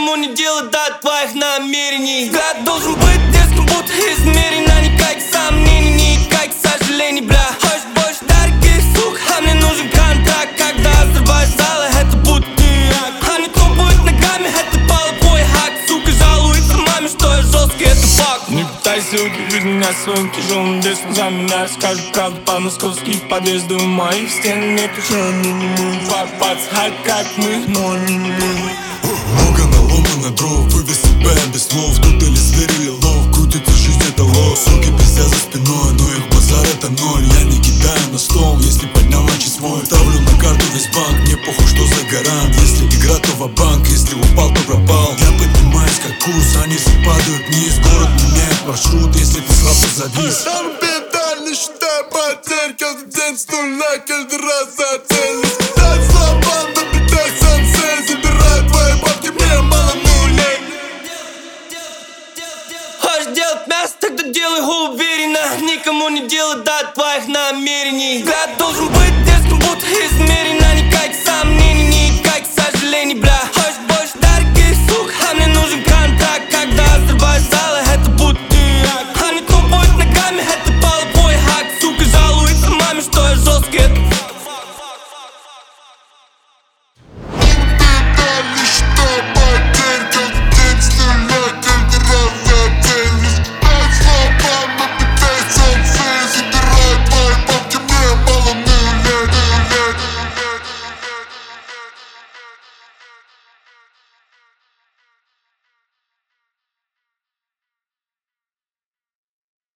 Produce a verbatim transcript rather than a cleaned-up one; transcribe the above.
никому не делать до твоих намерений. Взгляд должен быть дерзким, будто измерен, а никаких сомнений, никаких сожалений, бля. Хочешь больше дорогих сук, а мне нужен контракт. Когда взрываешь залы, это будет не рак. А не топают ногами, это половой хак. Сука жалуется маме, что я жесткий, это факт. Не пытайся удивить меня своим тяжелым детством. За меня скажут правду по московским подъездам. У моих стен нет еще они не мы. Два пацана как мы, но они не мы. Много наломано дров, вывез себя без слов. Тут или зверь, или лов, крутится жизнь, это лов. Суки пиздят за спиной, но их базар это ноль. Я не кидаю на стол, если поднял начи свой. Ставлю на карту весь банк, мне похуй, что за гарант. Если игра, то ва-банк, если упал, то пропал. Я поднимаюсь как курс, они же падают вниз. Город меняет маршрут, если ты слабо завис. Сам педаль, не считая потерь. Каждый день с нуля, каждый раз за цель. Не спитай слова, наблюдай сансей. Забирай твои бабки, мне мало нулей. Хочешь делать мясо, тогда делай его уверенно. Никому не делать до твоих намерений.